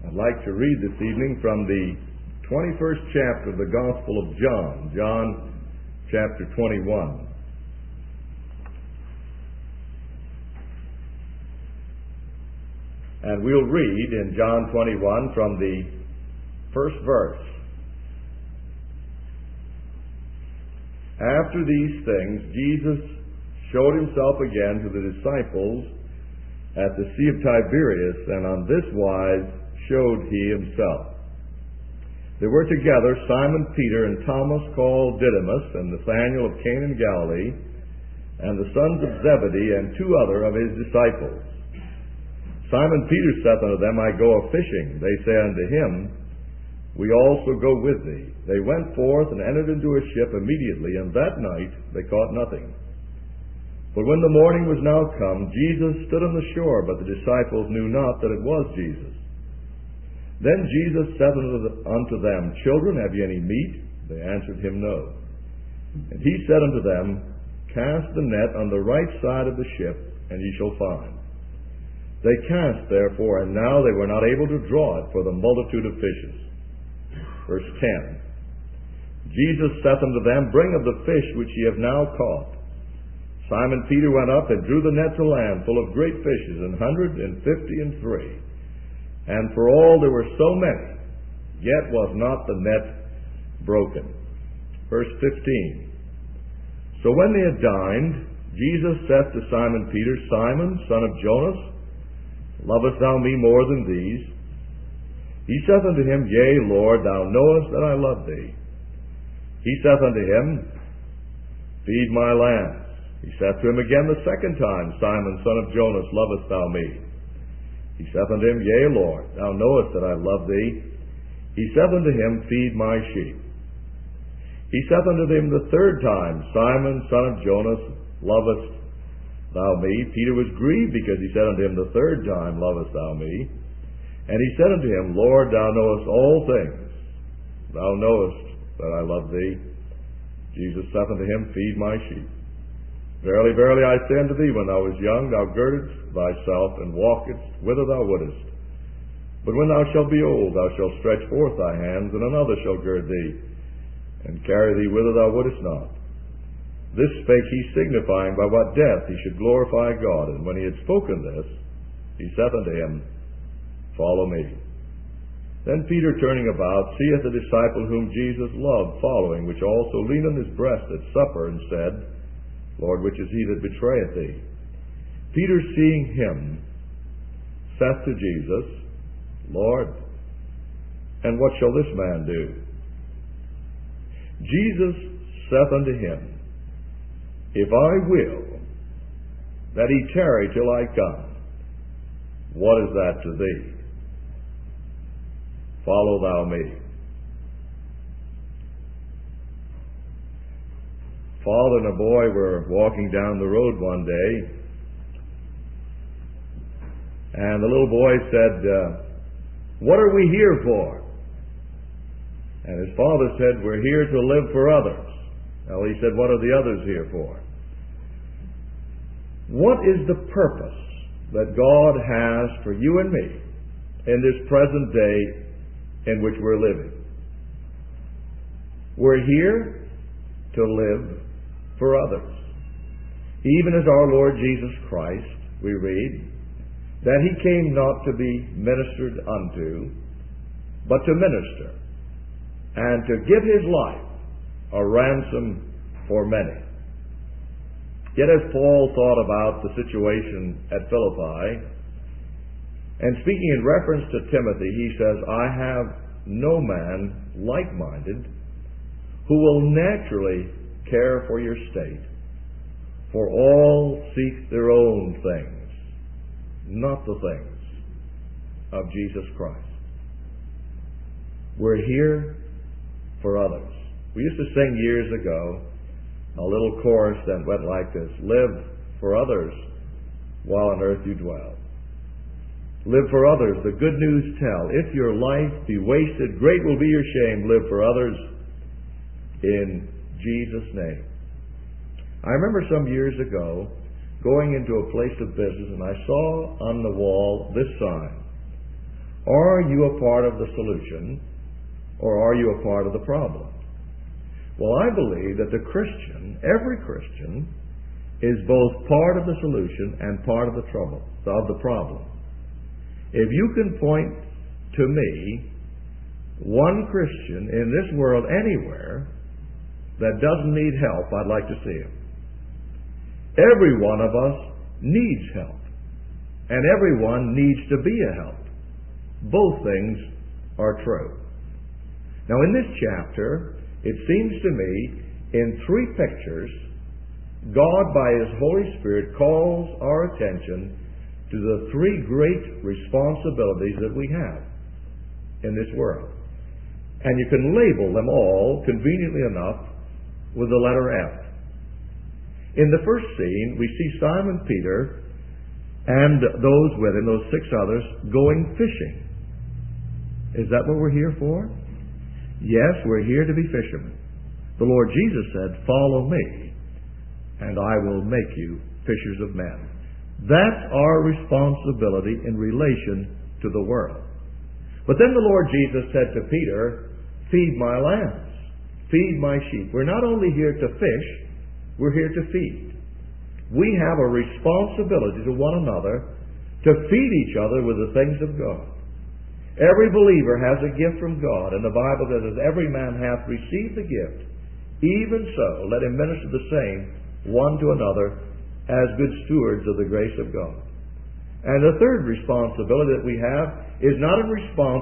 I'd like to read this evening from the 21st chapter of the Gospel of John, John chapter 21. And we'll read in John 21 from the first verse. After these things, Jesus showed himself again to the disciples at the Sea of Tiberias, and on this wise showed he himself. There were together Simon Peter and Thomas called Didymus, and Nathanael of Cana in Galilee, and the sons of Zebedee, and two other of his disciples. Simon Peter saith unto them, I go a-fishing. They say unto him, We also go with thee. They went forth and entered into a ship immediately, and that night they caught nothing. But when the morning was now come, Jesus stood on the shore, but the disciples knew not that it was Jesus. Then Jesus said unto them, Children, have ye any meat? They answered him, No. And he said unto them, Cast the net on the right side of the ship, and ye shall find. They cast therefore, and now they were not able to draw it for the multitude of fishes. Verse 10. Jesus saith unto them, Bring of the fish which ye have now caught. Simon Peter went up and drew the net to land, full of great fishes, 153. And for all there were so many, yet was not the net broken. Verse 15. So when they had dined, Jesus saith to Simon Peter, Simon, son of Jonas, lovest thou me more than these? He saith unto him, Yea, Lord, thou knowest that I love thee. He saith unto him, Feed my lambs. He saith to him again the second time, Simon, son of Jonas, lovest thou me? He saith unto him, Yea, Lord, thou knowest that I love thee. He saith unto him, Feed my sheep. He saith unto him the third time, Simon, son of Jonas, lovest thou me? Peter was grieved because he said unto him the third time, Lovest thou me? And he said unto him, Lord, thou knowest all things. Thou knowest that I love thee. Jesus saith unto him, Feed my sheep. Verily, verily, I say unto thee, when thou wast young, thou girdedst thyself, and walkedst whither thou wouldest. But when thou shalt be old, thou shalt stretch forth thy hands, and another shall gird thee, and carry thee whither thou wouldest not. This spake he, signifying by what death he should glorify God. And when he had spoken this, he saith unto him, Follow me. Then Peter, turning about, seeth the disciple whom Jesus loved following, which also leaned on his breast at supper, and said, Lord, which is he that betrayeth thee? Peter, seeing him, saith to Jesus, Lord, and what shall this man do? Jesus saith unto him, If I will that he tarry till I come, what is that to thee? Follow thou me. Father and a boy were walking down the road one day, and the little boy said, What are we here for? And his father said, We're here to live for others. Well, he said, What are the others here for? What is the purpose that God has for you and me in this present day in which we're living? We're here to live for others. Even as our Lord Jesus Christ, we read, that he came not to be ministered unto, but to minister, and to give his life a ransom for many. Yet as Paul thought about the situation at Philippi, and speaking in reference to Timothy, he says, I have no man like-minded who will naturally care for your state, for all seek their own things, not the things of Jesus Christ. We're here for others. We used to sing years ago a little chorus that went like this, Live for others while on earth you dwell. Live for others, the good news tell. If your life be wasted, great will be your shame. Live for others in Jesus' name. I remember some years ago going into a place of business, and I saw on the wall this sign, Are you a part of the solution, or are you a part of the problem? Well, I believe that the Christian, every Christian, is both part of the solution and part of the problem. If you can point to me one Christian in this world anywhere that doesn't need help, I'd like to see him. Every one of us needs help, and everyone needs to be a help. Both things are true. Now, in this chapter, it seems to me, in three pictures, God, by His Holy Spirit, calls our attention to the three great responsibilities that we have in this world. And you can label them all, conveniently enough, with the letter F. In the first scene, we see Simon Peter and those with him, those 6 others, going fishing. Is that what we're here for? Yes, we're here to be fishermen. The Lord Jesus said, "Follow me, and I will make you fishers of men." That's our responsibility in relation to the world. But then the Lord Jesus said to Peter, "Feed my lambs, feed my sheep." We're not only here to fish, we're here to feed. We have a responsibility to one another to feed each other with the things of God. Every believer has a gift from God, and the Bible says, "As every man hath received a gift, even so let him minister the same one to another as good stewards of the grace of God." And the third responsibility that we have is not our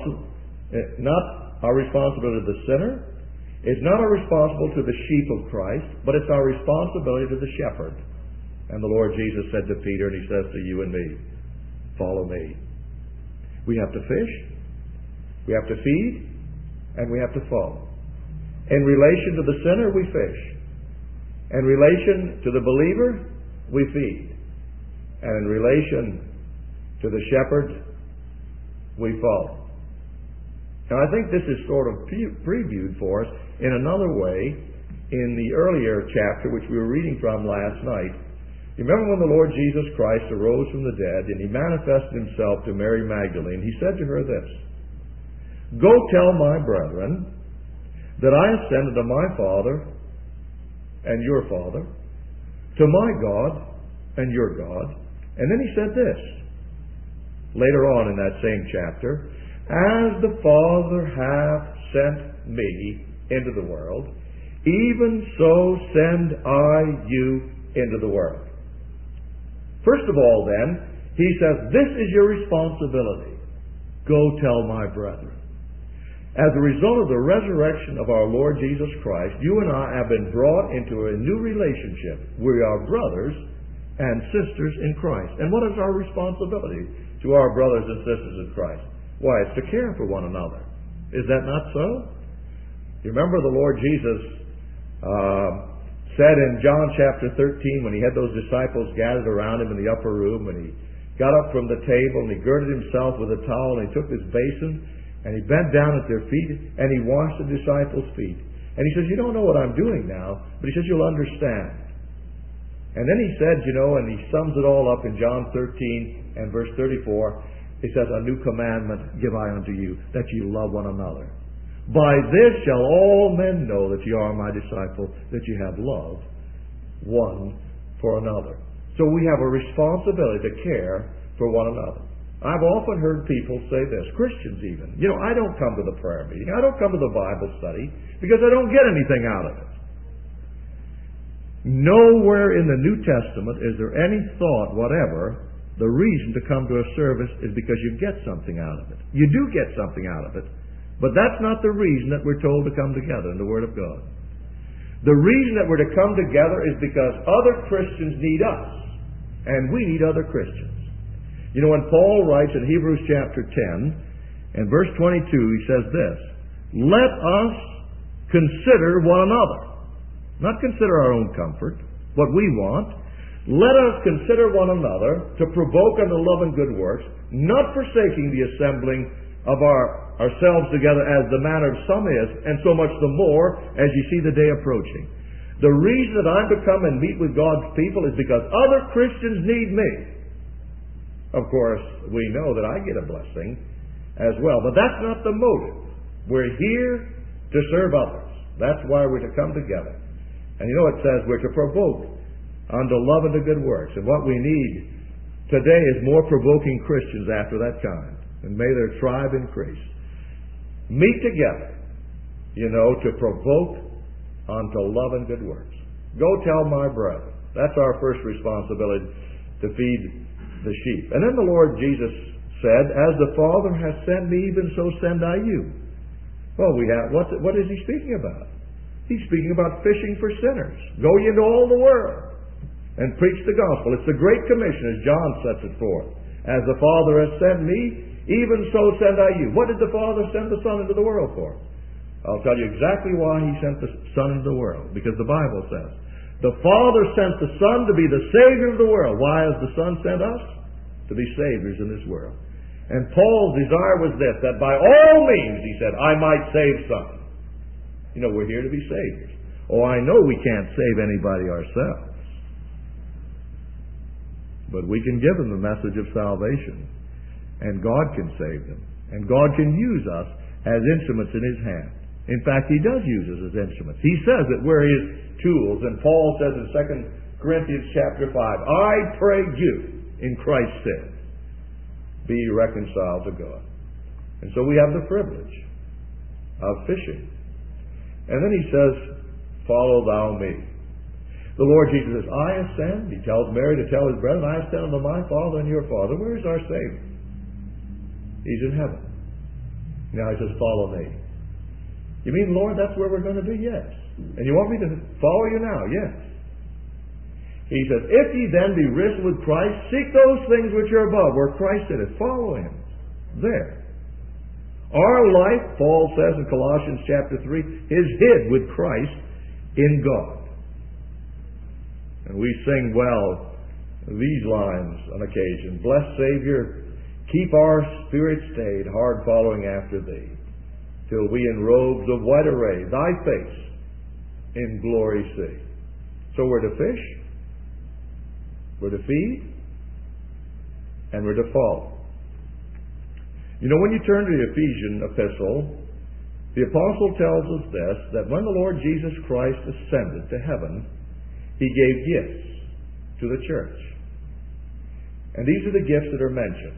responsibility to the sinner. It's not our responsibility to the sheep of Christ, but it's our responsibility to the shepherd. And the Lord Jesus said to Peter, and He says to you and me, "Follow me." We have to fish, we have to feed, and we have to follow. In relation to the sinner, we fish. In relation to the believer, we feed. And in relation to the shepherd, we follow. Now, I think this is sort of previewed for us in another way in the earlier chapter, which we were reading from last night. You remember when the Lord Jesus Christ arose from the dead and He manifested Himself to Mary Magdalene, He said to her this, "Go tell my brethren that I ascended to my Father and your Father, to my God and your God." And then He said this, later on in that same chapter, "As the Father hath sent me into the world, even so send I you into the world." First of all, then, He says, this is your responsibility. Go tell my brethren. As a result of the resurrection of our Lord Jesus Christ, you and I have been brought into a new relationship. We are brothers and sisters in Christ. And what is our responsibility to our brothers and sisters in Christ? Why, it's to care for one another. Is that not so? You remember the Lord Jesus said in John chapter 13, when He had those disciples gathered around Him in the upper room, and He got up from the table and He girded Himself with a towel and He took His basin and He bent down at their feet and He washed the disciples' feet. And He says, "You don't know what I'm doing now," but He says, "You'll understand." And then He said, and He sums it all up in John 13 and verse 34, He says, "A new commandment give I unto you, that ye love one another. By this shall all men know that ye are my disciples, that ye have love one for another." So we have a responsibility to care for one another. I've often heard people say this, Christians even, "I don't come to the prayer meeting, I don't come to the Bible study, because I don't get anything out of it." Nowhere in the New Testament is there any thought whatever the reason to come to a service is because you get something out of it. You do get something out of it, but that's not the reason that we're told to come together in the Word of God. The reason that we're to come together is because other Christians need us, and we need other Christians. When Paul writes in Hebrews chapter 10 and verse 22, he says this, "Let us consider one another." Not consider our own comfort, what we want. "Let us consider one another to provoke unto love and good works, not forsaking the assembling of ourselves together as the manner of some is, and so much the more as you see the day approaching." The reason that I'm to come and meet with God's people is because other Christians need me. Of course, we know that I get a blessing as well. But that's not the motive. We're here to serve others. That's why we're to come together. And you know it says we're to provoke unto love and to good works. And what we need today is more provoking Christians after that kind. And may their tribe increase. Meet together, to provoke unto love and good works. Go tell my brethren. That's our first responsibility, to feed the sheep. And then the Lord Jesus said, as the Father has sent me, even so send I you. Well, what is he speaking about? He's speaking about fishing for sinners. Go ye into all the world and preach the gospel. It's the Great Commission as John sets it forth. As the Father has sent me, even so send I you. What did the Father send the Son into the world for? I'll tell you exactly why he sent the Son into the world. Because the Bible says, the Father sent the Son to be the Savior of the world. Why has the Son sent us? To be Saviors in this world. And Paul's desire was this, that by all means, he said, I might save some. We're here to be Saviors. Oh, I know we can't save anybody ourselves. But we can give them the message of salvation. And God can save them. And God can use us as instruments in His hand. In fact, He does use us as instruments. He says that we're His tools. And Paul says in 2 Corinthians chapter 5, I pray you, in Christ's stead, be reconciled to God. And so we have the privilege of fishing. And then he says, follow thou me. The Lord Jesus says, I ascend. He tells Mary to tell his brethren, I ascend unto my Father and your Father. Where is our Savior? He's in heaven. Now he says, follow me. You mean, Lord, that's where we're going to be? Yes. And you want me to follow you now? Yes. He says, if ye then be risen with Christ, seek those things which are above, where Christ is. Follow Him. There. Our life, Paul says in Colossians chapter 3, is hid with Christ in God. And we sing well these lines on occasion. Blessed Savior, keep our spirit stayed, hard following after Thee, till we in robes of white array Thy face in glory see. So we're to fish, we're to feed, and we're to follow. When you turn to the Ephesian epistle, the apostle tells us this, that when the Lord Jesus Christ ascended to heaven, He gave gifts to the church. And these are the gifts that are mentioned.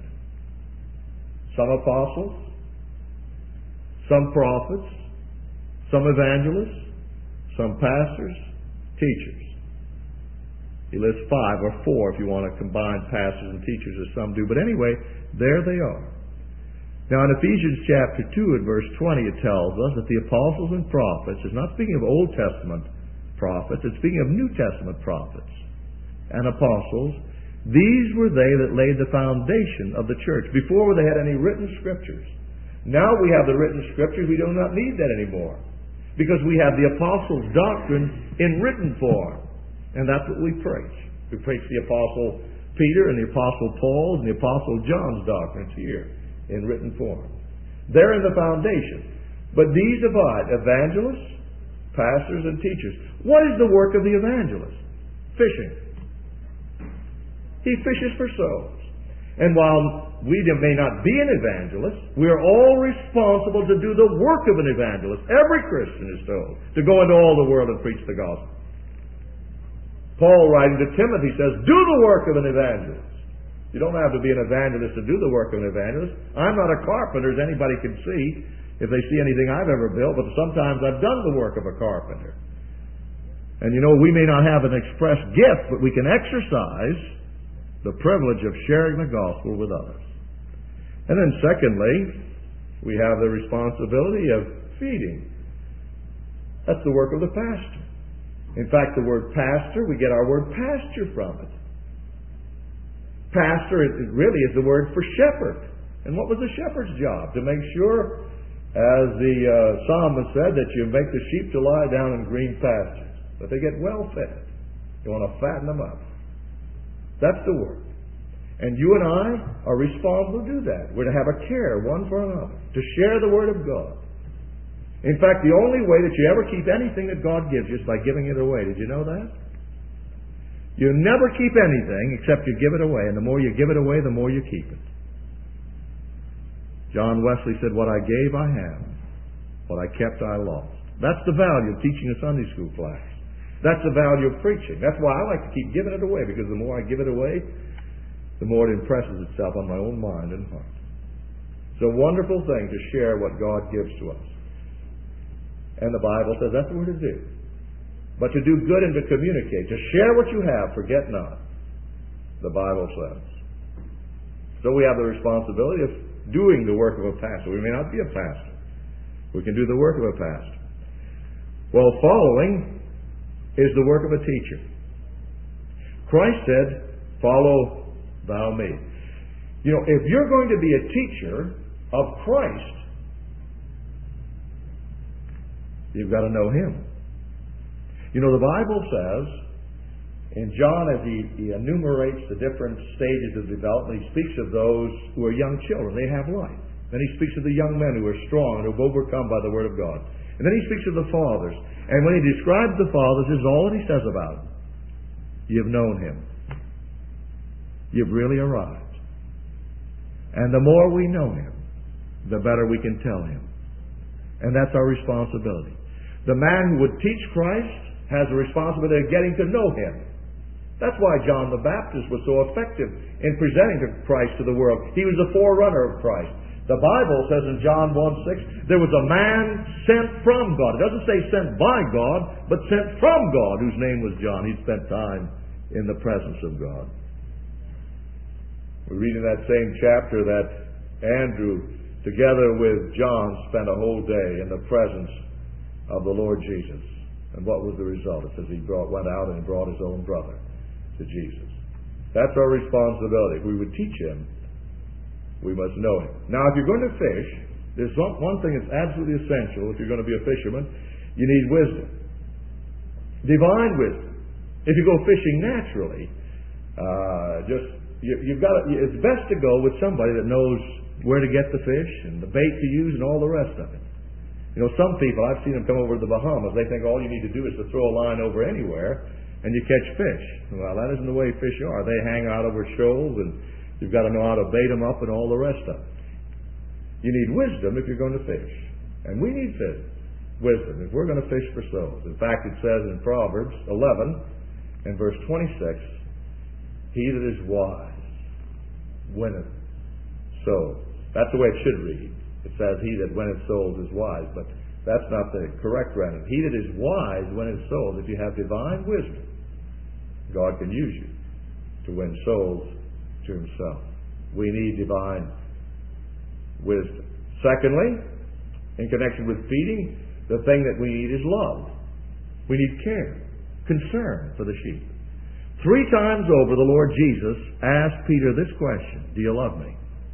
Some apostles, some prophets, some evangelists, some pastors, teachers. He lists 5 or 4 if you want to combine pastors and teachers as some do. But anyway, there they are. Now in Ephesians chapter 2 and verse 20 it tells us that the apostles and prophets is not speaking of Old Testament prophets, it's speaking of New Testament prophets and apostles. These were they that laid the foundation of the church before they had any written scriptures. Now we have the written scriptures, we do not need that anymore. Because we have the apostles' doctrine in written form. And that's what we preach. We preach the apostle Peter and the apostle Paul and the apostle John's doctrines here in written form. They're in the foundation. But these divide evangelists, pastors, and teachers. What is the work of the evangelist? Fishing. He fishes for souls. And while we may not be an evangelist, we are all responsible to do the work of an evangelist. Every Christian is told to go into all the world and preach the gospel. Paul, writing to Timothy, says, do the work of an evangelist. You don't have to be an evangelist to do the work of an evangelist. I'm not a carpenter, as anybody can see, if they see anything I've ever built, but sometimes I've done the work of a carpenter. And we may not have an express gift, but we can exercise the privilege of sharing the gospel with others. And then secondly, we have the responsibility of feeding. That's the work of the pastor. In fact, the word pastor, we get our word pasture from it. Pastor, it really is the word for shepherd. And what was the shepherd's job? To make sure, as the psalmist said, that you make the sheep to lie down in green pastures, that they get well fed. You want to fatten them up. That's the work. And you and I are responsible to do that. We're to have a care one for another, to share the Word of God. In fact, the only way that you ever keep anything that God gives you is by giving it away. Did you know that? You never keep anything except you give it away. And the more you give it away, the more you keep it. John Wesley said, what I gave I have, what I kept I lost. That's the value of teaching a Sunday school class. That's the value of preaching. That's why I like to keep giving it away, because the more I give it away, the more it impresses itself on my own mind and heart. It's a wonderful thing to share what God gives to us. And the Bible says that's what we're to do. But to do good and to communicate, to share what you have, forget not, the Bible says. So we have the responsibility of doing the work of a pastor. We may not be a pastor. We can do the work of a pastor. Well, following is the work of a teacher. Christ said, follow thou me. You know, if you're going to be a teacher of Christ, you've got to know Him. You know, the Bible says, in John, as he enumerates the different stages of development, he speaks of those who are young children. They have life. Then he speaks of the young men who are strong and who have overcome by the Word of God. And then he speaks of the fathers. And when he describes the fathers, this is all that he says about them. You've known Him. You've really arrived. And the more we know Him, the better we can tell Him. And that's our responsibility. The man who would teach Christ has the responsibility of getting to know Him. That's why John the Baptist was so effective in presenting Christ to the world. He was the forerunner of Christ. The Bible says in John 1:6, there was a man sent from God. It doesn't say sent by God, but sent from God, whose name was John. He spent time in the presence of God. We read in that same chapter that Andrew, together with John, spent a whole day in the presence of the Lord Jesus. And what was the result? It says he went out and brought his own brother to Jesus. That's our responsibility. If we would teach Him, we must know Him. Now, if you're going to fish, there's one thing that's absolutely essential if you're going to be a fisherman. You need wisdom. Divine wisdom. If you go fishing naturally, it's best to go with somebody that knows where to get the fish and the bait to use and all the rest of it. You know, some people, I've seen them come over to the Bahamas, they think all you need to do is to throw a line over anywhere and you catch fish. Well, that isn't the way fish are. They hang out over shoals, and you've got to know how to bait them up and all the rest of it. You need wisdom if you're going to fish. And we need wisdom if we're going to fish for souls. In fact, it says in Proverbs 11 and verse 26, he that is wise winneth souls. That's the way it should read. It says, he that winneth souls is wise, but that's not the correct rendering. He that is wise winneth souls. If you have divine wisdom, God can use you to win souls to Himself. We need divine wisdom. Secondly, in connection with feeding, the thing that we need is love. We need care, concern for the sheep. 3 times over, the Lord Jesus asked Peter this question, do you love me?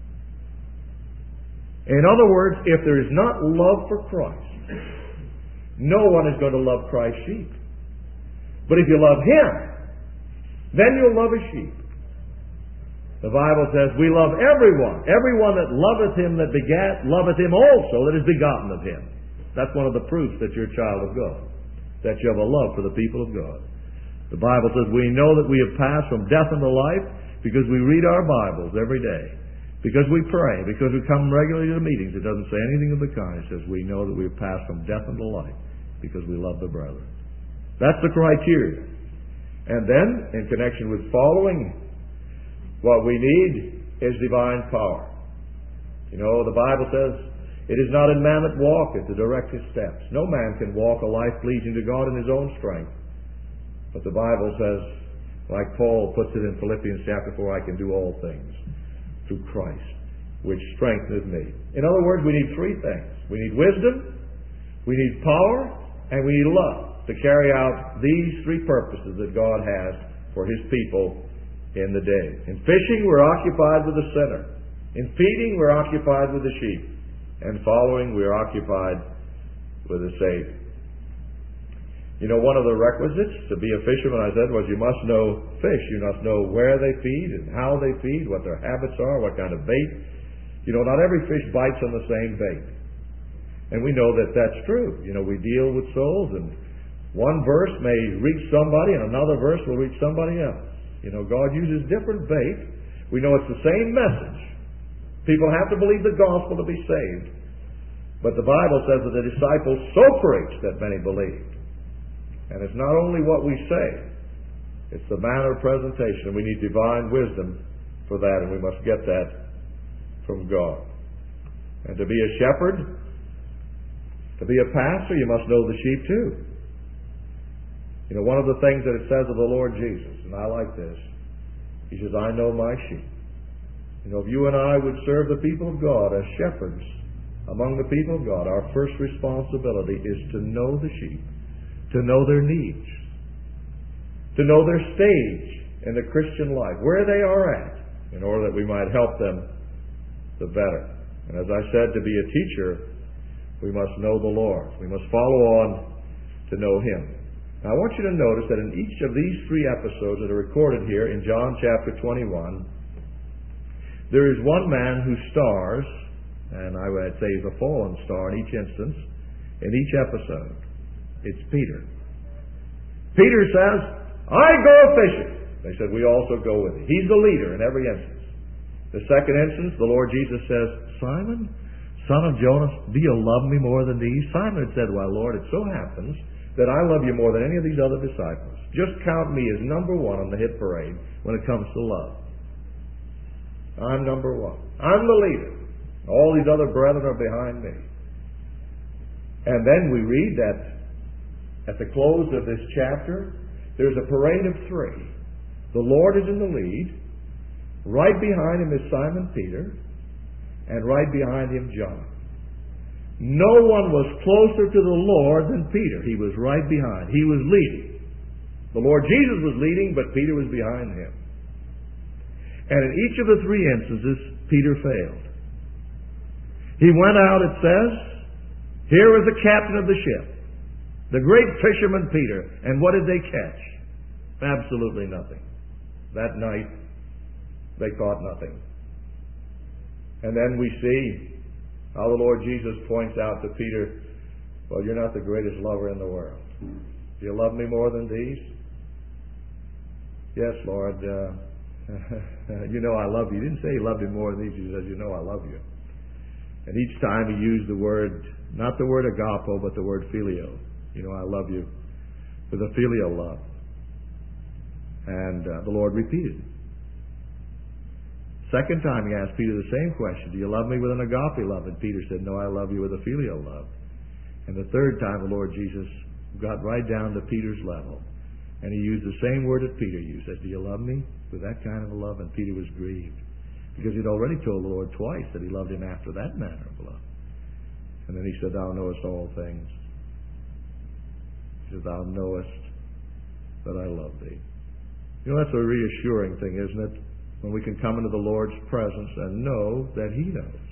In other words, if there is not love for Christ, no one is going to love Christ's sheep. But if you love Him, then you'll love His sheep. The Bible says, we love everyone. Everyone that loveth Him that begat, loveth Him also that is begotten of Him. That's one of the proofs that you're a child of God, that you have a love for the people of God. The Bible says we know that we have passed from death unto life because we read our Bibles every day, because we pray, because we come regularly to the meetings. It doesn't say anything of the kind. It says we know that we have passed from death unto life because we love the brethren. That's the criteria. And then, in connection with following, what we need is divine power. You know, the Bible says, it is not in man that walketh to direct his steps. No man can walk a life pleasing to God in his own strength. But the Bible says, like Paul puts it in Philippians chapter 4, I can do all things through Christ, which strengtheneth me. In other words, we need 3 things. We need wisdom, we need power, and we need love to carry out these 3 purposes that God has for His people in the day. In fishing, we're occupied with the sinner. In feeding, we're occupied with the sheep. And following, we're occupied with the Savior. You know, one of the requisites to be a fisherman, I said, was you must know fish. You must know where they feed and how they feed, what their habits are, what kind of bait. You know, not every fish bites on the same bait. And we know that that's true. You know, we deal with souls, and one verse may reach somebody and another verse will reach somebody else. You know, God uses different bait. We know it's the same message, People have to believe the gospel to be saved. But the Bible says that the disciples so preached that many believed. And it's not only what we say, it's the manner of presentation. We need divine wisdom for that, and we must get that from God. And to be a shepherd, to be a pastor, you must know the sheep too. You know, one of the things that it says of the Lord Jesus, and I like this, He says, I know my sheep. You know, if you and I would serve the people of God as shepherds among the people of God, our first responsibility is to know the sheep, to know their needs, to know their stage in the Christian life, where they are at, in order that we might help them the better. And as I said, to be a teacher, we must know the Lord. We must follow on to know Him. Now, I want you to notice that in each of these three episodes that are recorded here in John chapter 21, there is one man who stars, and I would say he's a fallen star in each instance, in each episode. It's Peter. Peter says, I go fishing. They said, we also go with you. He's the leader in every instance. The second instance, the Lord Jesus says, Simon, son of Jonas, do you love me more than these? Simon had said, well, Lord, it so happens that I love you more than any of these other disciples. Just count me as number one on the hit parade when it comes to love. I'm number one. I'm the leader. All these other brethren are behind me. And then we read that at the close of this chapter, there's a parade of three. The Lord is in the lead. Right behind him is Simon Peter. And right behind him, John. No one was closer to the Lord than Peter. He was right behind. He was leading. The Lord Jesus was leading, but Peter was behind him. And in each of the three instances, Peter failed. He went out, it says, here was the captain of the ship, the great fisherman Peter. And what did they catch? Absolutely nothing. That night, they caught nothing. And then we see how the Lord Jesus points out to Peter, well, you're not the greatest lover in the world. Do you love me more than these? Yes, Lord. You know I love you. He didn't say he loved you more than these. He says, you know I love you. And each time he used the word, not the word agapo, but the word filio. You know I love you with a filial love. And the Lord repeated. Second time he asked Peter the same question. Do you love me with an agape love? And Peter said, no, I love you with a filial love. And the third time the Lord Jesus got right down to Peter's level. And he used the same word that Peter used. He said, do you love me with that kind of a love? And Peter was grieved. Because he'd already told the Lord twice that he loved him after that manner of love. And then he said, thou knowest all things. He said, thou knowest that I love thee. You know, that's a reassuring thing, isn't it? When we can come into the Lord's presence and know that He knows.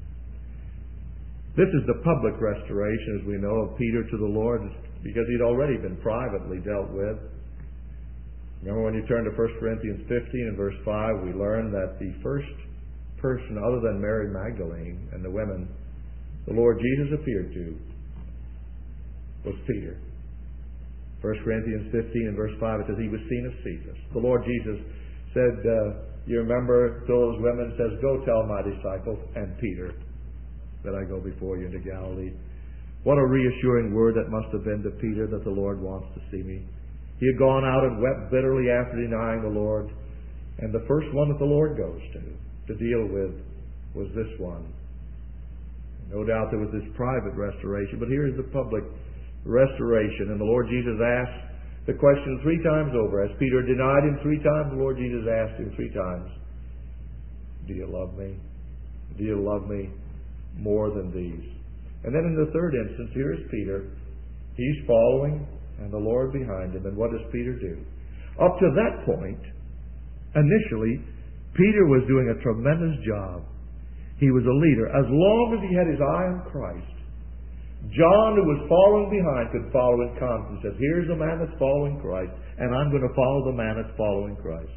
This is the public restoration, as we know, of Peter to the Lord, because he'd already been privately dealt with. Remember when you turn to 1 Corinthians 15 and verse 5, we learn that the first person other than Mary Magdalene and the women the Lord Jesus appeared to was Peter. 1 Corinthians 15 and verse 5, it says, he was seen of Cephas. The Lord Jesus said, you remember, to those women, says, go tell my disciples and Peter that I go before you into Galilee. What a reassuring word that must have been to Peter, that the Lord wants to see me. He had gone out and wept bitterly after denying the Lord. And the first one that the Lord goes to deal with, was this one. No doubt there was this private restoration, but here is the public restoration. And the Lord Jesus asked the question 3 times over. As Peter denied him 3 times, the Lord Jesus asked him 3 times, do you love me? Do you love me more than these? And then in the third instance, here is Peter. He's following, and the Lord behind him. And what does Peter do? Up to that point, initially, Peter was doing a tremendous job. He was a leader. As long as he had his eye on Christ, John, who was following behind, could follow in confidence. Says, here's a man that's following Christ, and I'm going to follow the man that's following Christ.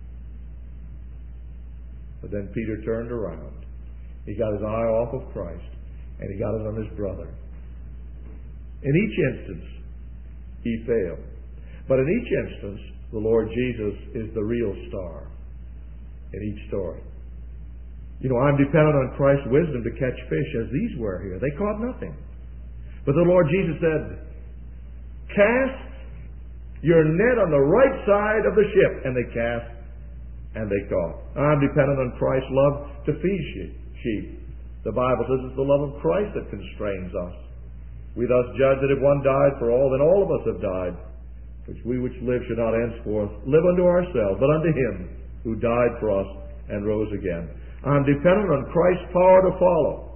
But then Peter turned around. He got his eye off of Christ, and he got it on his brother. In each instance, he failed. But in each instance, the Lord Jesus is the real star in each story. I'm dependent on Christ's wisdom to catch fish as these were here. They caught nothing. But the Lord Jesus said, cast your net on the right side of the ship. And they cast, and they caught. I'm dependent on Christ's love to feed sheep. The Bible says it's the love of Christ that constrains us. We thus judge that if one died for all, then all of us have died. Which we which live should not henceforth live unto ourselves, but unto Him who died for us and rose again. I'm dependent on Christ's power to follow.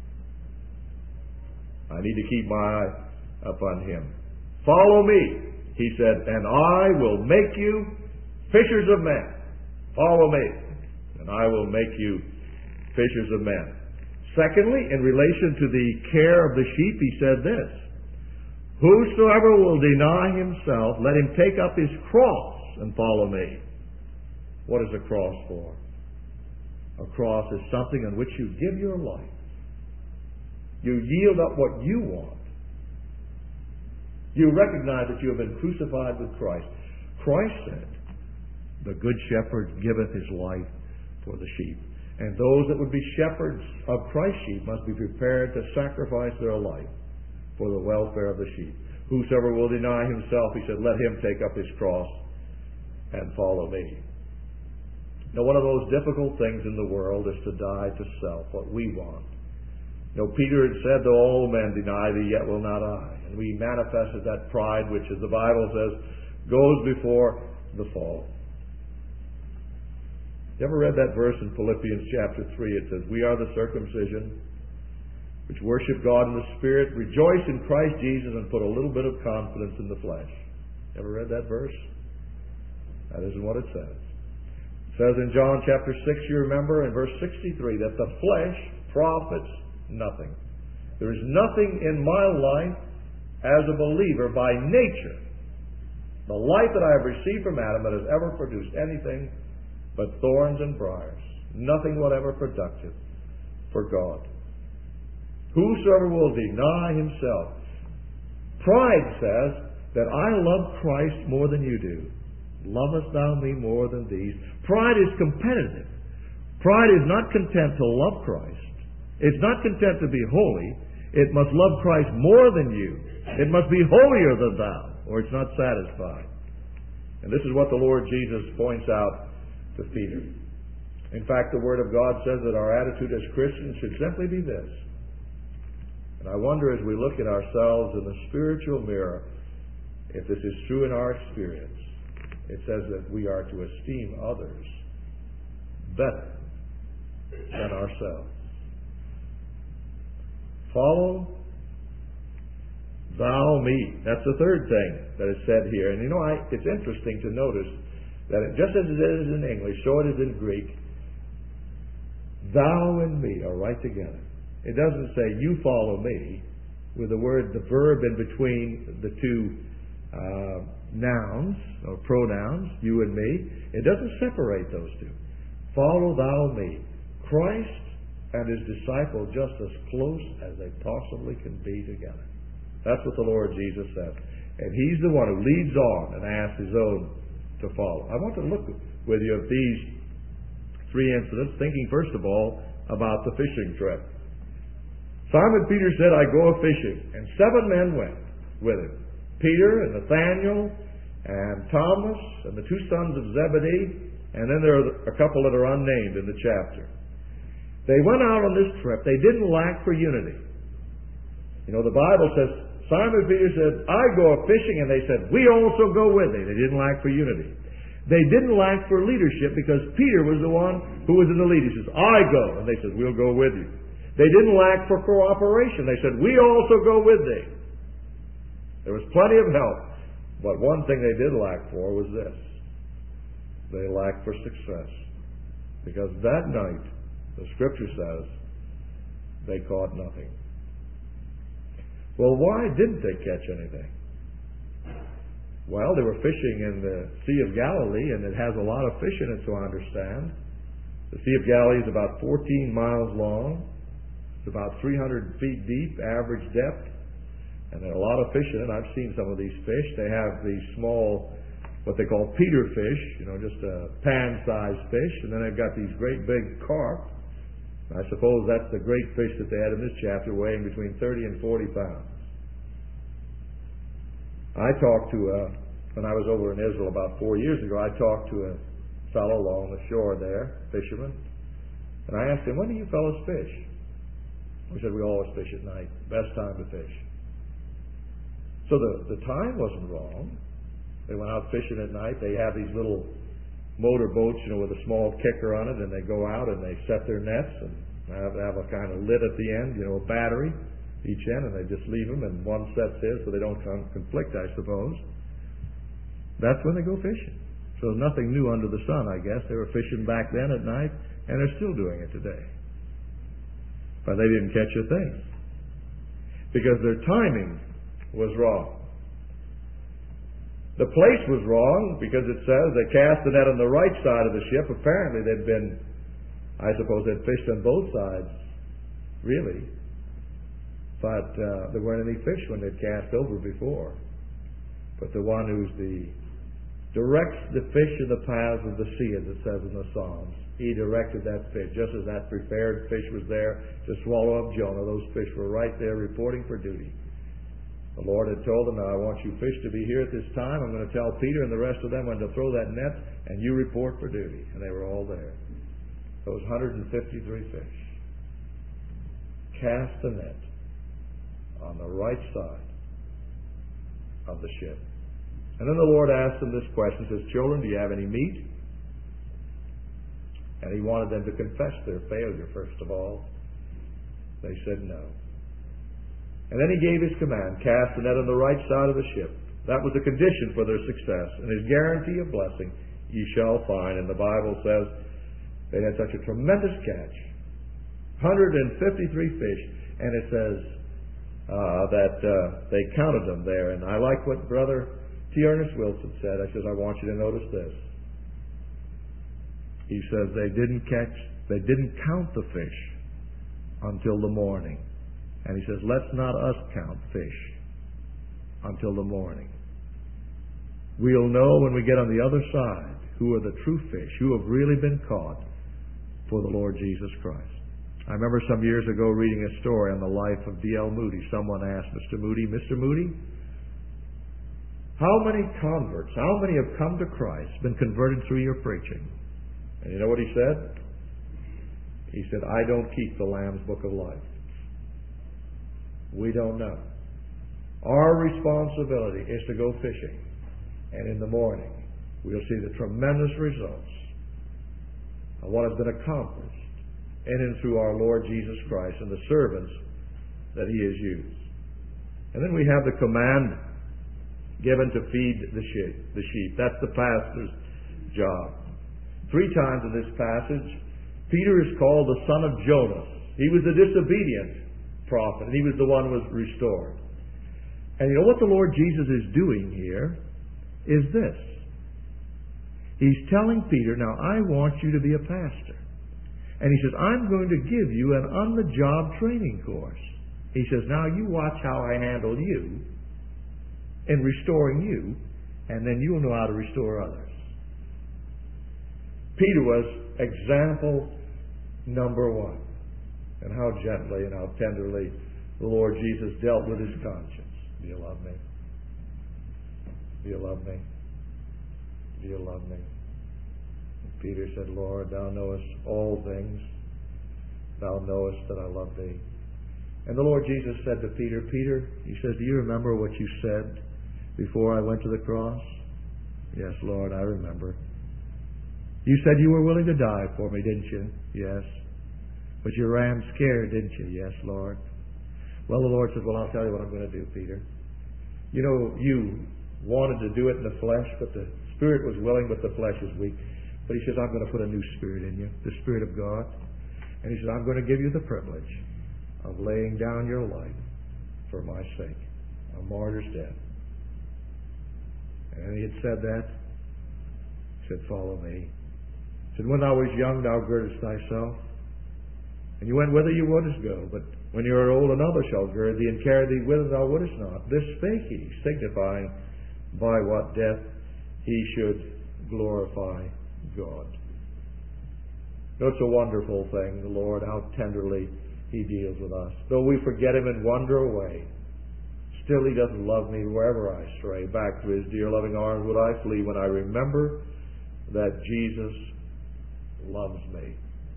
I need to keep my eye upon Him. Follow me, He said, and I will make you fishers of men. Follow me, and I will make you fishers of men. Secondly, in relation to the care of the sheep, He said this, whosoever will deny himself, let him take up his cross and follow me. What is a cross for? A cross is something on which you give your life. You yield up what you want. You recognize that you have been crucified with Christ. Christ said, the good shepherd giveth his life for the sheep. And those that would be shepherds of Christ's sheep must be prepared to sacrifice their life for the welfare of the sheep. Whosoever will deny himself, He said, let him take up his cross and follow me. Now, one of those difficult things in the world is to die to self, what we want. Peter had said, though all men deny thee, yet will not I. And we manifested that pride, which, as the Bible says, goes before the fall. You ever read that verse in Philippians chapter 3? It says, we are the circumcision which worship God in the Spirit, rejoice in Christ Jesus, and put a little bit of confidence in the flesh. Ever read that verse? That isn't what it says. It says in John chapter 6, you remember, in verse 63, that the flesh profits nothing. There is nothing in my life as a believer by nature, the life that I have received from Adam, that has ever produced anything but thorns and briars. Nothing whatever productive for God. Whosoever will deny himself. Pride says that I love Christ more than you do. Lovest thou me more than these? Pride is competitive. Pride is not content to love Christ. It's not content to be holy. It must love Christ more than you. It must be holier than thou, or it's not satisfied. And this is what the Lord Jesus points out to Peter. In fact, the Word of God says that our attitude as Christians should simply be this. And I wonder, as we look at ourselves in the spiritual mirror, if this is true in our experience. It says that we are to esteem others better than ourselves. Follow thou me. That's the third thing that is said here. And it's interesting to notice that just as it is in English, so it is in Greek. Thou and me are right together. It doesn't say you follow me with the verb in between the two nouns or pronouns, you and me. It doesn't separate those two. Follow thou me. Christ and His disciple just as close as they possibly can be together. That's what the Lord Jesus said. And He's the one who leads on and asks His own to follow. I want to look with you at these three incidents, thinking first of all about the fishing trip. Simon Peter said, I go a-fishing. And 7 men went with him. Peter and Nathaniel and Thomas and the 2 sons of Zebedee. And then there are a couple that are unnamed in the chapter. They went out on this trip. They didn't lack for unity. The Bible says, Simon Peter said, I go a-fishing. And they said, we also go with thee. They didn't lack for unity. They didn't lack for leadership because Peter was the one who was in the lead. He says, I go. And they said, we'll go with you. They didn't lack for cooperation. They said, we also go with thee. There was plenty of help. But one thing they did lack for was this. They lacked for success. Because that night, the Scripture says, they caught nothing. Well, why didn't they catch anything? Well, they were fishing in the Sea of Galilee, and it has a lot of fish in it, so I understand. The Sea of Galilee is about 14 miles long. It's about 300 feet deep, average depth. And there are a lot of fish in it. I've seen some of these fish. They have these small, what they call Peter fish, just a pan-sized fish. And then they've got these great big carp. I suppose that's the great fish that they had in this chapter, weighing between 30 and 40 pounds. I talked to, when I was over in Israel about 4 years ago, I talked to a fellow along the shore there, fisherman, and I asked him, when do you fellows fish? He said, we always fish at night. Best time to fish. So the time wasn't wrong. They went out fishing at night. They have these little motor boats, with a small kicker on it, and they go out and they set their nets and have a kind of lid at the end, a battery each end, and they just leave them, and one sets his so they don't conflict, I suppose. That's when they go fishing. So there's nothing new under the sun, I guess. They were fishing back then at night, and they're still doing it today. But they didn't catch a thing because their timing was wrong. The place was wrong because it says they cast the net on the right side of the ship. Apparently I suppose they'd fished on both sides, really. But there weren't any fish when they'd cast over before. But the one who's directs the fish in the paths of the sea, as it says in the Psalms, he directed that fish. Just as that prepared fish was there to swallow up Jonah, those fish were right there reporting for duty. The Lord had told them, now I want you fish to be here at this time. I'm going to tell Peter and the rest of them when to throw that net, and you report for duty. And they were all there. Those 153 fish. Cast the net on the right side of the ship. And then the Lord asked them this question. He says, children, do you have any meat? And He wanted them to confess their failure, first of all. They said no. And then He gave His command, cast the net on the right side of the ship. That was a condition for their success. And His guarantee of blessing, ye shall find. And the Bible says they had such a tremendous catch. 153 fish. And it says that they counted them there. And I like what Brother T. Ernest Wilson said. I says, I want you to notice this. He says they didn't count the fish until the morning. And he says, let's not us count fish until the morning. We'll know when we get on the other side who are the true fish, who have really been caught for the Lord Jesus Christ. I remember some years ago reading a story on the life of D.L. Moody. Someone asked Mr. Moody, how many converts, how many have come to Christ, been converted through your preaching? And you know what he said? He said, I don't keep the Lamb's Book of Life. We don't know. Our responsibility is to go fishing. And in the morning, we'll see the tremendous results of what has been accomplished in and through our Lord Jesus Christ and the servants that He has used. And then we have the command given to feed the sheep. That's the pastor's job. 3 times in this passage, Peter is called the son of Jonas. He was a disobedient prophet, and he was the one who was restored. And you know what the Lord Jesus is doing here is this. He's telling Peter, now I want you to be a pastor. And He says, I'm going to give you an on-the-job training course. He says, now you watch how I handle you in restoring you, and then you'll know how to restore others. Peter was example number 1. And how gently and how tenderly the Lord Jesus dealt with His conscience. Do you love me? Do you love me? Do you love me? And Peter said, Lord, Thou knowest all things. Thou knowest that I love Thee. And the Lord Jesus said to Peter, He says, do you remember what you said before I went to the cross? Yes, Lord, I remember. You said you were willing to die for me, didn't you? Yes. But you ran scared, didn't you? Yes, Lord. Well, the Lord said, well, I'll tell you what I'm going to do, Peter. You know, you wanted to do it in the flesh, but the Spirit was willing, but the flesh was weak. But He says, I'm going to put a new spirit in you, the Spirit of God. And He says, I'm going to give you the privilege of laying down your life for my sake, a martyr's death. And He had said that. He said, follow me. He said, when thou wast young, thou girdest thyself. And you went whither you wouldest go. But when you are old, another shall gird thee and carry thee whither thou wouldest not. This spake He, signifying by what death He should glorify God. You know, it's a wonderful thing, the Lord, how tenderly He deals with us. Though we forget Him and wander away, still He doesn't love me wherever I stray. Back to His dear loving arms would I flee when I remember that Jesus loves me.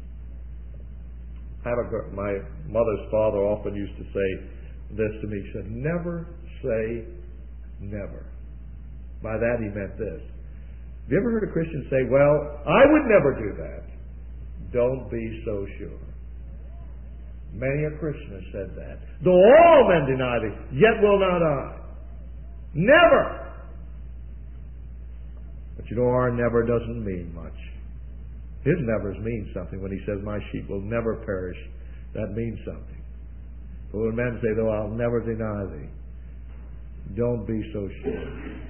My mother's father often used to say this to me. He said, never say never. By that he meant this. Have you ever heard a Christian say, well, I would never do that? Don't be so sure. Many a Christian has said that. Though all men deny thee, yet will not I. Never! But you know, our never doesn't mean much. His nevers mean something. When He says, my sheep will never perish, that means something. But when men say, though I'll never deny thee, don't be so sure.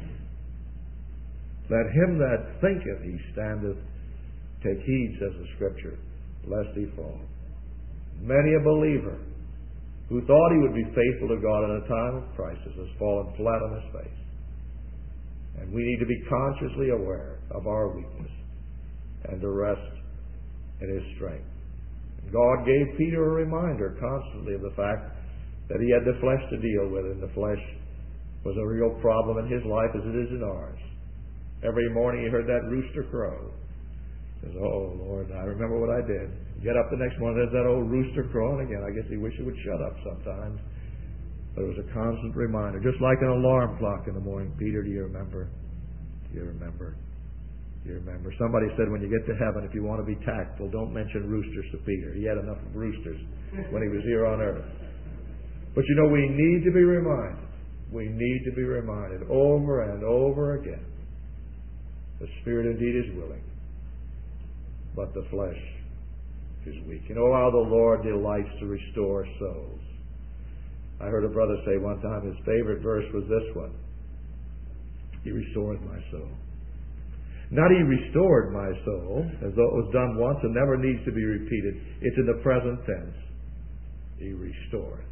Let him that thinketh he standeth take heed, says the Scripture, lest he fall. Many a believer who thought he would be faithful to God in a time of crisis has fallen flat on his face. And we need to be consciously aware of our weakness and to rest in His strength. God gave Peter a reminder constantly of the fact that he had the flesh to deal with, and the flesh was a real problem in his life as it is in ours. Every morning he heard that rooster crow. He says, oh, Lord, I remember what I did. Get up the next morning, there's that old rooster crowing again. I guess he wished it would shut up sometimes. But it was a constant reminder, just like an alarm clock in the morning. Peter, do you remember? Do you remember? Do you remember? Somebody said when you get to heaven, if you want to be tactful, don't mention roosters to Peter. He had enough of roosters when he was here on earth. But you know, we need to be reminded. We need to be reminded over and over again. The Spirit indeed is willing, but the flesh is weak. And oh, how the Lord delights to restore souls. I heard a brother say one time his favorite verse was this one. He restored my soul. Not He restored my soul, as though it was done once and never needs to be repeated. It's in the present tense. He restored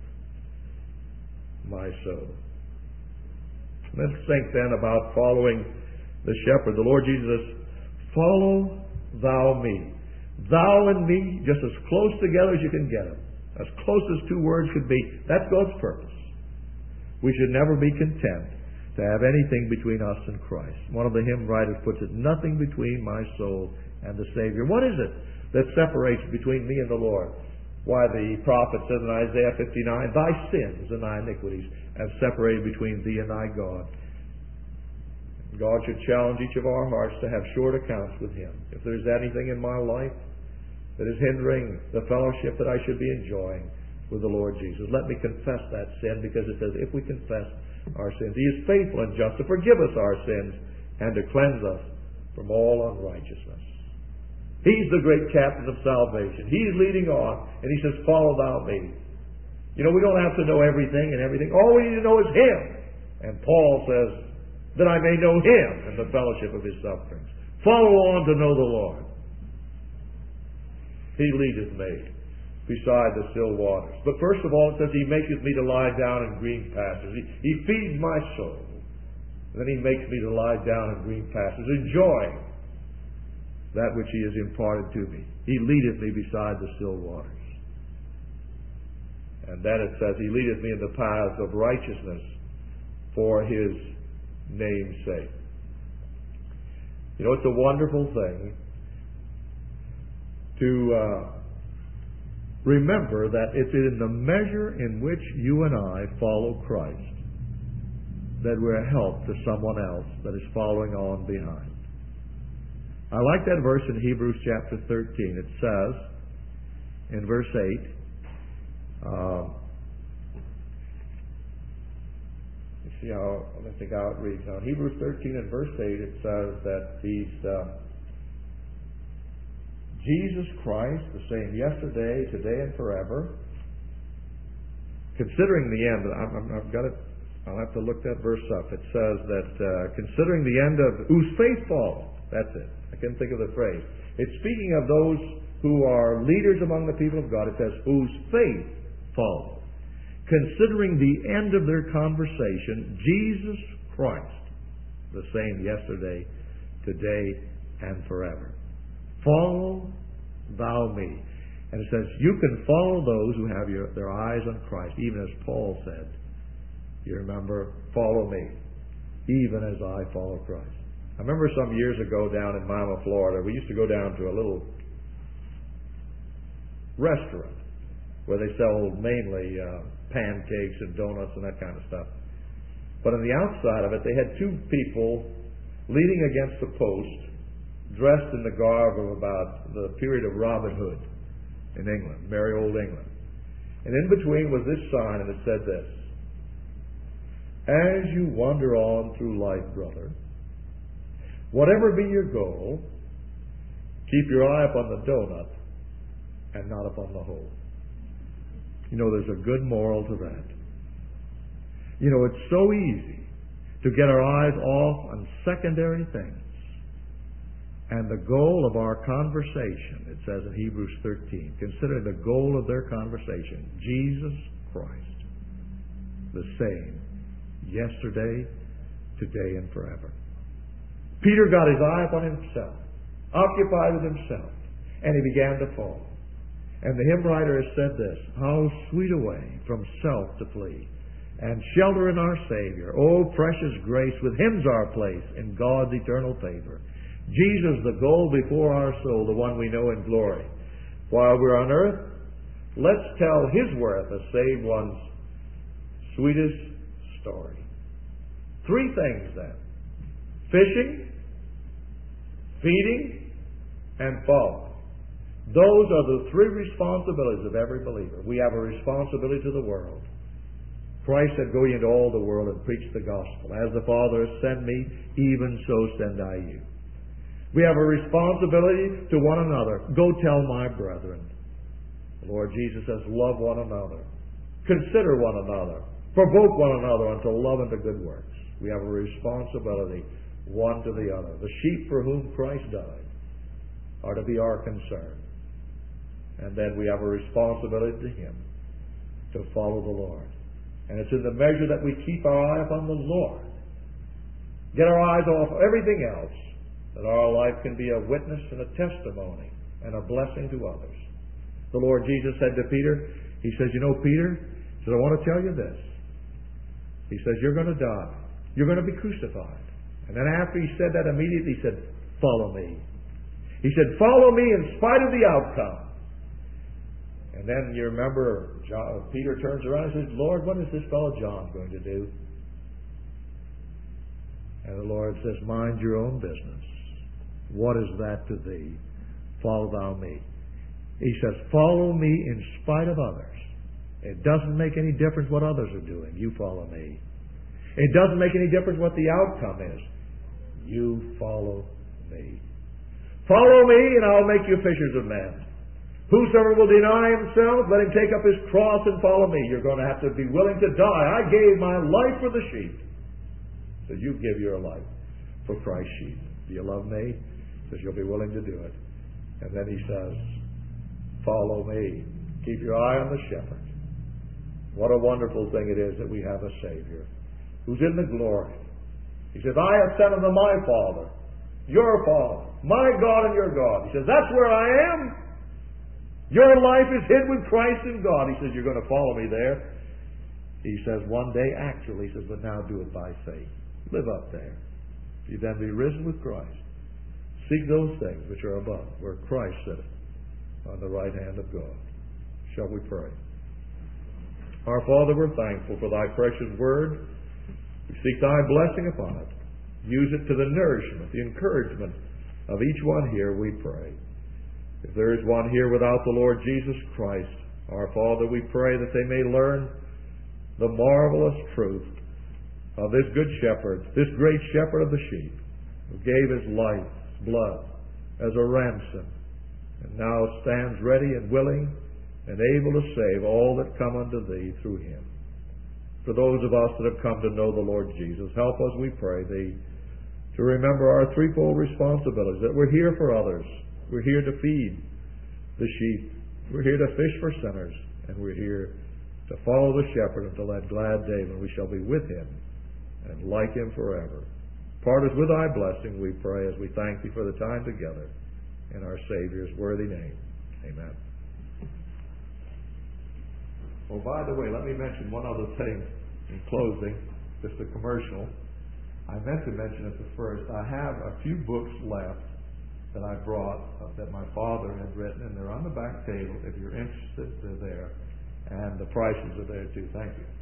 my soul. Let's think then about following the shepherd. The Lord Jesus, follow thou me. Thou and me, just as close together as you can get them. As close as two words could be. That's God's purpose. We should never be content to have anything between us and Christ. One of the hymn writers puts it, nothing between my soul and the Savior. What is it that separates between me and the Lord? Why, the prophet says in Isaiah 59, thy sins and thy iniquities have separated between thee and thy God. God should challenge each of our hearts to have short accounts with Him. If there's anything in my life that is hindering the fellowship that I should be enjoying with the Lord Jesus, let me confess that sin, because it says if we confess our sins, He is faithful and just to forgive us our sins and to cleanse us from all unrighteousness. He's the great captain of salvation. He's leading on, and He says, follow thou me. You know, we don't have to know everything and everything. All we need to know is Him. And Paul says, that I may know Him and the fellowship of His sufferings. Follow on to know the Lord. He leadeth me beside the still waters. But first of all, it says, He maketh me to lie down in green pastures. He feeds my soul. And then He makes me to lie down in green pastures, enjoying that which He has imparted to me. He leadeth me beside the still waters. And then it says, He leadeth me in the paths of righteousness for His name's sake. You know, it's a wonderful thing to remember that it's in the measure in which you and I follow Christ that we're a help to someone else that is following on behind. I like that verse in Hebrews chapter 13. It says in verse 8, let's see how it reads now. In Hebrews 13 and verse 8 it says that Jesus Christ, the same yesterday, today, and forever. Considering the end, I'll have to look that verse up. It says that considering the end of whose faith followed. That's it. I can't think of the phrase. It's speaking of those who are leaders among the people of God. It says whose faith followed. Considering the end of their conversation, Jesus Christ, the same yesterday, today, and forever. Follow thou me. And it says, you can follow those who have their eyes on Christ, even as Paul said. You remember, follow me, even as I follow Christ. I remember some years ago down in Miami, Florida, we used to go down to a little restaurant where they sell mainly pancakes and donuts and that kind of stuff. But on the outside of it, they had two people leaning against the post, dressed in the garb of about the period of Robin Hood in England, merry old England. And in between was this sign, and it said this: as you wander on through life, brother, whatever be your goal, keep your eye upon the donut and not upon the hole. You know, there's a good moral to that. You know, it's so easy to get our eyes off on secondary things. And the goal of our conversation, it says in Hebrews 13, consider the goal of their conversation, Jesus Christ, the same, yesterday, today, and forever. Peter got his eye upon himself, occupied with himself, and he began to fall. And the hymn writer has said this: how sweet a way from self to flee, and shelter in our Savior. Oh, precious grace, with Him's our place in God's eternal favor. Jesus, the goal before our soul, the one we know in glory. While we're on earth, let's tell His worth, a saved one's sweetest story. Three things then: fishing, feeding, and following. Those are the three responsibilities of every believer. We have a responsibility to the world. Christ said, go ye into all the world and preach the gospel. As the Father has sent me, even so send I you. We have a responsibility to one another. Go tell my brethren. The Lord Jesus says, love one another. Consider one another. Provoke one another unto love and to good works. We have a responsibility one to the other. The sheep for whom Christ died are to be our concern. And then we have a responsibility to Him to follow the Lord. And it's in the measure that we keep our eye upon the Lord, get our eyes off everything else, that our life can be a witness and a testimony and a blessing to others. The Lord Jesus said to Peter, He says, you know, Peter, He said, I want to tell you this. He says, you're going to die. You're going to be crucified. And then after He said that, immediately He said, follow me. He said, follow me in spite of the outcome. And then you remember Peter turns around and says, Lord, what is this fellow John going to do? And the Lord says, mind your own business. What is that to thee? Follow thou me. He says, follow me in spite of others. It doesn't make any difference what others are doing. You follow me. It doesn't make any difference what the outcome is. You follow me. Follow me, and I'll make you fishers of men. Whosoever will deny himself, let him take up his cross and follow me. You're going to have to be willing to die. I gave my life for the sheep. So you give your life for Christ's sheep. Do you love me? Because you'll be willing to do it. And then He says, follow me. Keep your eye on the shepherd. What a wonderful thing it is that we have a Savior who's in the glory. He says, I have sent unto my Father, your Father, my God and your God. He says, that's where I am. Your life is hid with Christ in God. He says, you're going to follow me there. He says, one day, actually, He says, but now do it by faith. Live up there. You then be risen with Christ. Seek those things which are above, where Christ sitteth on the right hand of God. Shall we pray? Our Father, we're thankful for Thy precious word. We seek Thy blessing upon it. Use it to the nourishment, the encouragement of each one here, we pray. If there is one here without the Lord Jesus Christ, our Father, we pray that they may learn the marvelous truth of this good shepherd, this great shepherd of the sheep, who gave His life, His blood, as a ransom, and now stands ready and willing and able to save all that come unto Thee through Him. For those of us that have come to know the Lord Jesus, help us, we pray Thee, to remember our threefold responsibilities, that we're here for others. We're here to feed the sheep. We're here to fish for sinners. And we're here to follow the shepherd until that glad day when we shall be with Him and like Him forever. Part us with Thy blessing, we pray, as we thank Thee for the time together in our Savior's worthy name. Amen. Oh, by the way, let me mention one other thing in closing, just a commercial. I meant to mention at the first, I have a few books left that I brought that my father had written, and they're on the back table. If you're interested, they're there. And the prices are there too. Thank you.